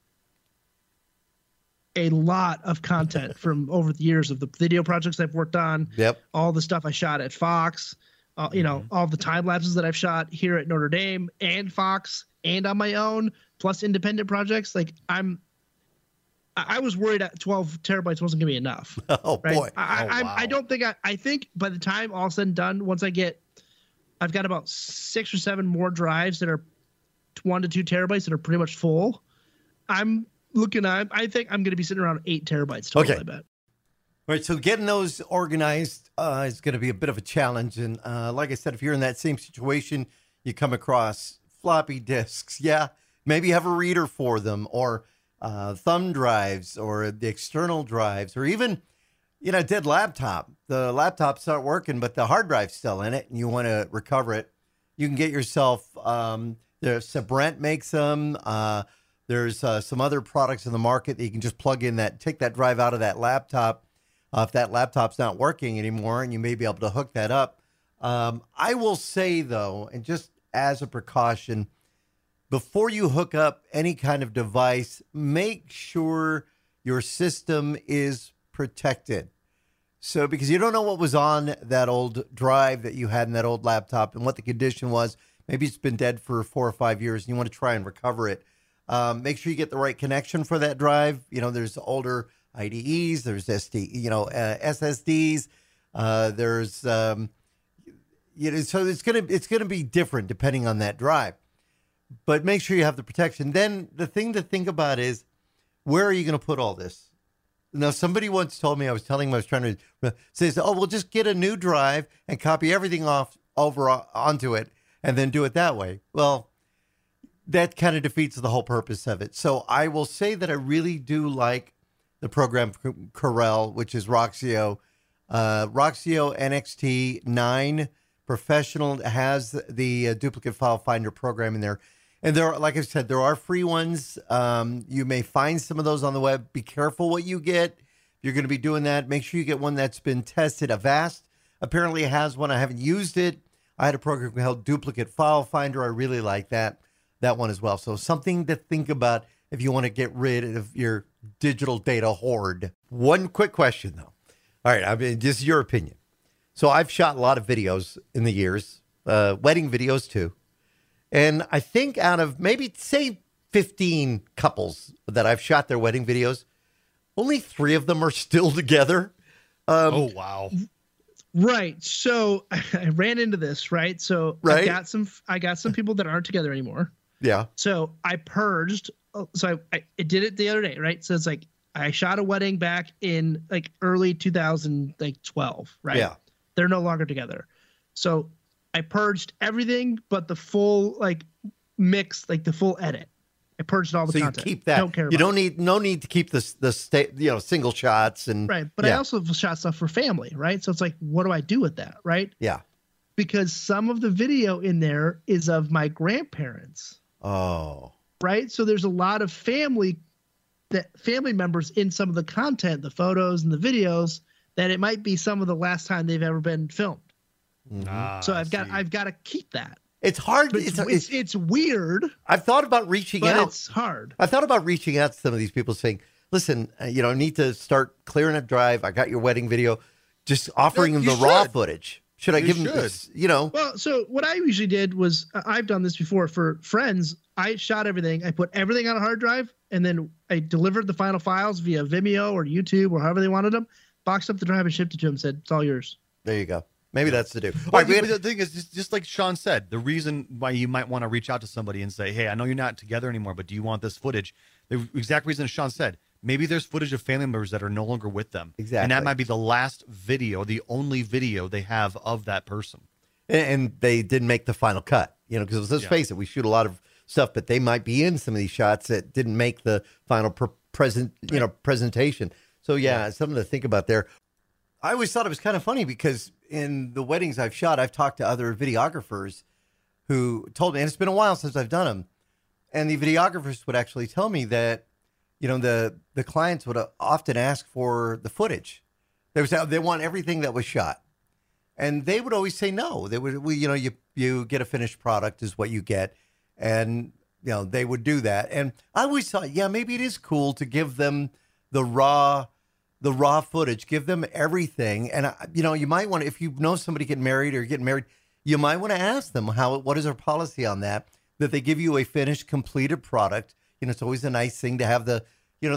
a lot of content from over the years of the video projects I've worked on. All the stuff I shot at Fox, all the time lapses that I've shot here at Notre Dame and Fox and on my own, plus independent projects. Like I was worried that 12 terabytes wasn't going to be enough. Oh, right? Boy. I don't think I think by the time all said and done, once I've got about 6 or 7 more drives that are 1 to 2 terabytes that are pretty much full. I think I'm going to be sitting around 8 terabytes total, I bet. All right, so getting those organized is going to be a bit of a challenge. And like I said, if you're in that same situation, you come across floppy disks. Yeah, maybe you have a reader for them, or thumb drives, or the external drives, or even, a dead laptop. The laptop's not working, but the hard drive's still in it, and you want to recover it. You can get yourself There's Sabrent makes them. There's some other products in the market that you can just plug in take that drive out of that laptop. If that laptop's not working anymore, and you may be able to hook that up. I will say, though, and just as a precaution, before you hook up any kind of device, make sure your system is protected. So, because you don't know what was on that old drive that you had in that old laptop and what the condition was. Maybe it's been dead for 4 or 5 years and you want to try and recover it. Make sure you get the right connection for that drive. There's older IDEs, there's SSDs, there's, so it's gonna be different depending on that drive. But make sure you have the protection. Then the thing to think about is, where are you going to put all this? Now, somebody once told me, I was trying to say, we'll just get a new drive and copy everything over onto it and then do it that way. Well, that kind of defeats the whole purpose of it. So I will say that I really do like the program from Corel, which is Roxio. Roxio NXT 9 Professional has the duplicate file finder program in there. And there are, like I said, there are free ones. You may find some of those on the web. Be careful what you get. If you're going to be doing that, make sure you get one that's been tested. Avast apparently has one. I haven't used it. I had a program called Duplicate File Finder. I really like that one as well. So something to think about if you want to get rid of your digital data hoard. One quick question, though. All right, I mean, just your opinion. So I've shot a lot of videos in the years, wedding videos too. And I think out of maybe, say, 15 couples that I've shot their wedding videos, only 3 of them are still together. Oh, wow. Right. So I ran into this, right? So right? I got some people that aren't together anymore. Yeah. So I purged. So I did it the other day, right? So it's like I shot a wedding back in like early 2012, right? Yeah. They're no longer together. So I purged everything but the full mix, the full edit. I purged all the content. So you keep that. Don't care about no need to keep the single shots and right. But I also shot stuff for family, right? So it's like, what do I do with that, right? Yeah. Because some of the video in there is of my grandparents. Oh. Right. So there's a lot of family members in some of the content, the photos and the videos, that it might be some of the last time they've ever been filmed. Mm-hmm. So I've got to keep that. It's hard. It's weird. I've thought about reaching out. It's hard. I thought about reaching out to some of these people saying, listen, I need to start clearing a drive. I got your wedding video. Just offering them the raw footage. Should I give them this, Well, so what I usually did was I've done this before for friends. I shot everything. I put everything on a hard drive, and then I delivered the final files via Vimeo or YouTube or however they wanted them, boxed up the drive and shipped it to them, said, it's all yours. There you go. Maybe that's the do. Well, the thing is, just like Sean said, the reason why you might want to reach out to somebody and say, hey, I know you're not together anymore, but do you want this footage? The exact reason Sean said, maybe there's footage of family members that are no longer with them. Exactly. And that might be the last video, the only video they have of that person. And they didn't make the final cut, because let's face it, we shoot a lot of stuff, but they might be in some of these shots that didn't make the final presentation. So, something to think about there. I always thought it was kind of funny because in the weddings I've shot, I've talked to other videographers who told me, and it's been a while since I've done them, and the videographers would actually tell me that, the clients would often ask for the footage. They want everything that was shot. And they would always say no. They would, you get a finished product is what you get. And, they would do that. And I always thought, maybe it is cool to give them the raw footage, give them everything. And, you might want to, if you know somebody getting married, you might want to ask them what is their policy on that they give you a finished, completed product. It's always a nice thing to have the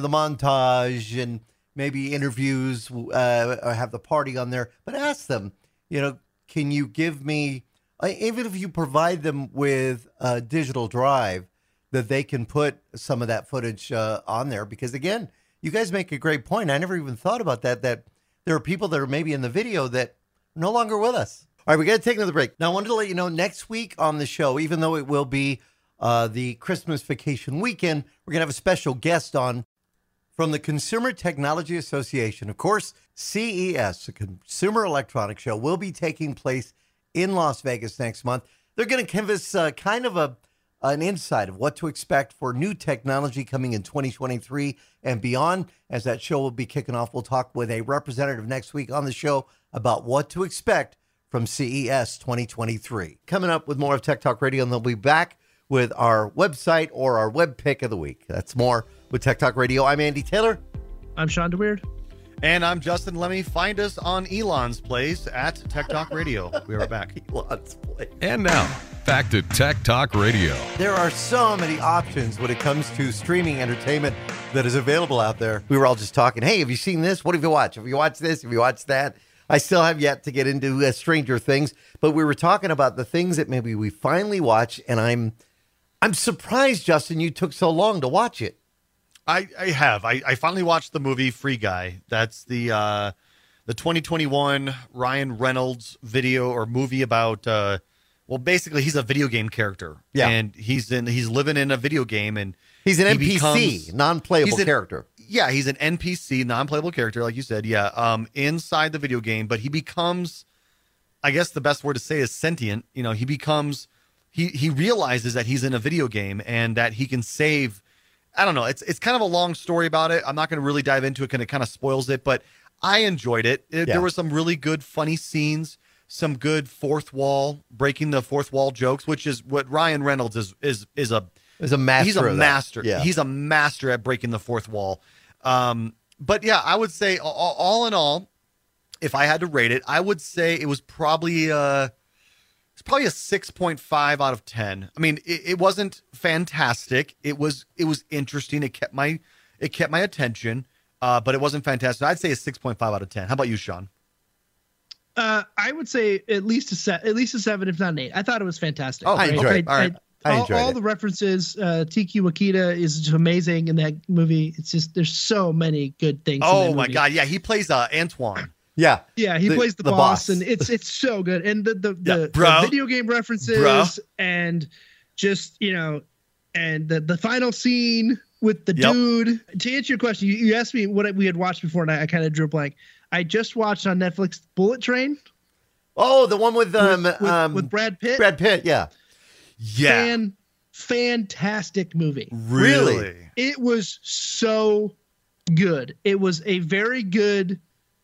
montage and maybe interviews, or have the party on there, but ask them, can you give me, even if you provide them with a digital drive, that they can put some of that footage on there. Because again, you guys make a great point. I never even thought about that there are people that are maybe in the video that are no longer with us. All right, we got to take another break. Now, I wanted to let you know, next week on the show, even though it will be the Christmas vacation weekend, we're going to have a special guest on from the Consumer Technology Association. Of course, CES, the Consumer Electronics Show, will be taking place in Las Vegas next month. They're going to give us kind of an insight of what to expect for new technology coming in 2023 and beyond. As that show will be kicking off, we'll talk with a representative next week on the show about what to expect from CES 2023. Coming up with more of Tech Talk Radio, and they'll be back with our website or our web pick of the week. That's more with Tech Talk Radio. I'm Andy Taylor. I'm Sean DeWeird. And I'm Justin Lemmy. Find us on Elon's Place at Tech Talk Radio. We are back. Elon's Place. And now, back to Tech Talk Radio. There are so many options when it comes to streaming entertainment that is available out there. We were all just talking, hey, have you seen this? What have you watched? Have you watched this? Have you watched that? I still have yet to get into Stranger Things, but we were talking about the things that maybe we finally watched, and I'm surprised, Justin, you took so long to watch it. I have. I finally watched the movie Free Guy. That's the 2021 Ryan Reynolds video or movie about well, basically he's a video game character. Yeah. And he's living in a video game, and he's an NPC, non-playable character. Yeah, he's an NPC, non-playable character, like you said. Yeah. Inside the video game, but he becomes, I guess the best word to say is sentient. You know, he becomes he realizes that he's in a video game and that he can save. I don't know. It's kind of a long story about it. I'm not going to really dive into it because it kind of spoils it, but I enjoyed it. There were some really good, funny scenes, some good breaking the fourth wall jokes, which is what Ryan Reynolds is a master. He's a master. Yeah. He's a master at breaking the fourth wall. But yeah, I would say all in all, if I had to rate it, I would say it was probably it's probably a 6.5 out of 10. I mean, it wasn't fantastic. It was interesting. It kept my attention, but it wasn't fantastic. I'd say a 6.5 out of 10. How about you, Sean? I would say at least a 7, if not an 8. I thought it was fantastic. Oh, I enjoyed it. All right. I enjoyed all it. the references. Tiki Wakita is just amazing in that movie. It's just there's so many good things. Oh in that my movie. God! Yeah, he plays Antoine. Yeah. Yeah, he plays the boss, and it's so good. And the video game references and just, and the final scene with the dude. To answer your question, you asked me what we had watched before, and I kind of drew a blank. I just watched on Netflix Bullet Train. Oh, the one with Brad Pitt. Brad Pitt, yeah. Yeah. Fantastic movie. Really? It was so good. It was a very good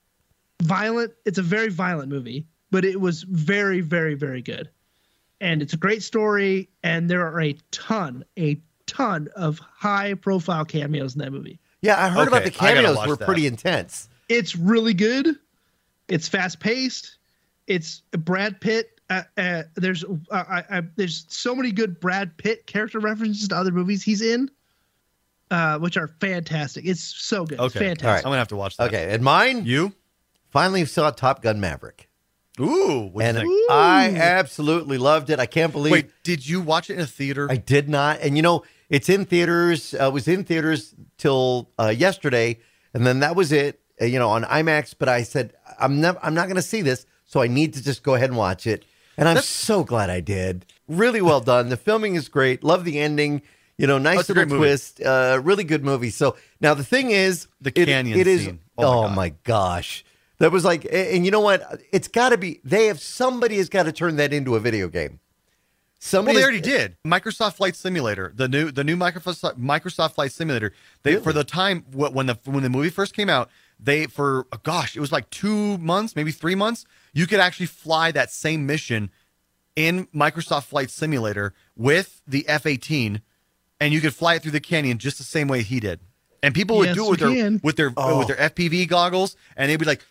it's a very violent movie, but it was very, very, very good. And it's a great story, and there are a ton of high profile cameos in that movie. Yeah, I heard about the cameos were pretty intense. It's really good. It's fast paced. It's Brad Pitt. There's so many good Brad Pitt character references to other movies he's in, which are fantastic. It's so good. Okay. It's fantastic. All right. I'm gonna have to watch that. Okay, and mine. You finally saw Top Gun Maverick. Ooh, what'd you think? I absolutely loved it. I can't believe. Wait, did you watch it in a theater? I did not, and it's in theaters. It was in theaters till yesterday, and then that was it. On IMAX. But I said I'm not going to see this, so I need to just go ahead and watch it. And I'm so glad I did. Really well done. The filming is great. Love the ending. Nice little twist. Really good movie. So now the thing is, the canyon scene. Oh my gosh. That was like, and you know what? It's got to be, somebody has got to turn that into a video game. They already did. Microsoft Flight Simulator, the new Microsoft Flight Simulator. For the time when the movie first came out, it was like 2 months, maybe 3 months. You could actually fly that same mission in Microsoft Flight Simulator with the F-18, and you could fly it through the canyon just the same way he did. And people would do it with their FPV goggles, and they'd be like,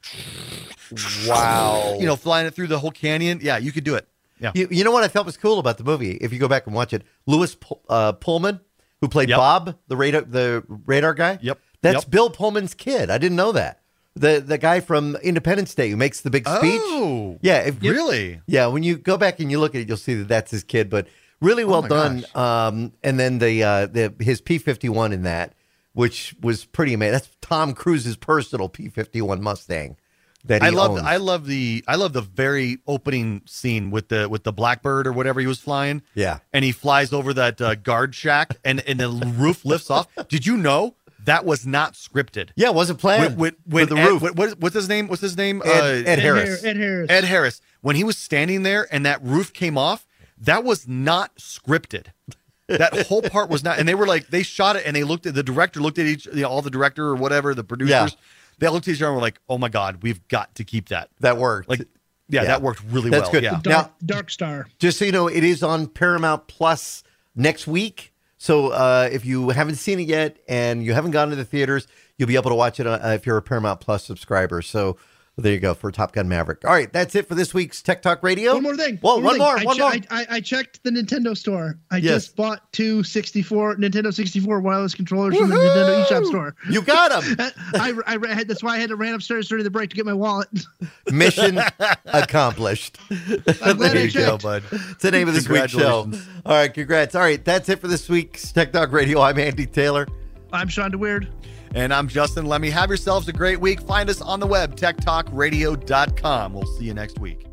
wow, flying it through the whole canyon. Yeah, you could do it. Yeah. You know what I felt was cool about the movie? If you go back and watch it, Louis Pullman, who played Bob, the radar guy. Yep. That's Bill Pullman's kid. I didn't know that. The guy from Independence Day who makes the big speech. Oh, yeah. Really? Yeah. When you go back and you look at it, you'll see that that's his kid. But really well done. And then his P-51 in that, which was pretty amazing. That's Tom Cruise's personal P-51 Mustang. That he owns. I love the very opening scene with the Blackbird or whatever he was flying. Yeah. And he flies over that guard shack and the roof lifts off. Did you know that was not scripted? Yeah, it wasn't planned. With the roof. What's his name? Ed Harris. Ed Harris. When he was standing there and that roof came off, that was not scripted. That whole part was not, and they were like, they shot it and they looked at the director, looked at each, all the director or whatever, the producers, Yeah. they looked at each other and were like, oh my God, we've got to keep that. That worked. Like, yeah, that worked really That's well. good. Yeah. Now, Dark Star. just so you know, it is on Paramount Plus next week. So if you haven't seen it yet and you haven't gone to the theaters, you'll be able to watch it if you're a Paramount Plus subscriber. So there you go for Top Gun Maverick. All right, that's it for this week's Tech Talk Radio. One more thing. Well, one more. I checked the Nintendo store. I Yes. just bought two Nintendo 64 wireless controllers from the Nintendo eShop store. You got them. That's why I had to ran upstairs during the break to get my wallet. Mission accomplished. I'm glad There I you go, checked. bud. It's the name of this week's show. All right, congrats. All right, that's it for this week's Tech Talk Radio. I'm Andy Taylor. I'm Sean DeWeird. And I'm Justin Lemmy. Have yourselves a great week. Find us on the web, techtalkradio.com. We'll see you next week.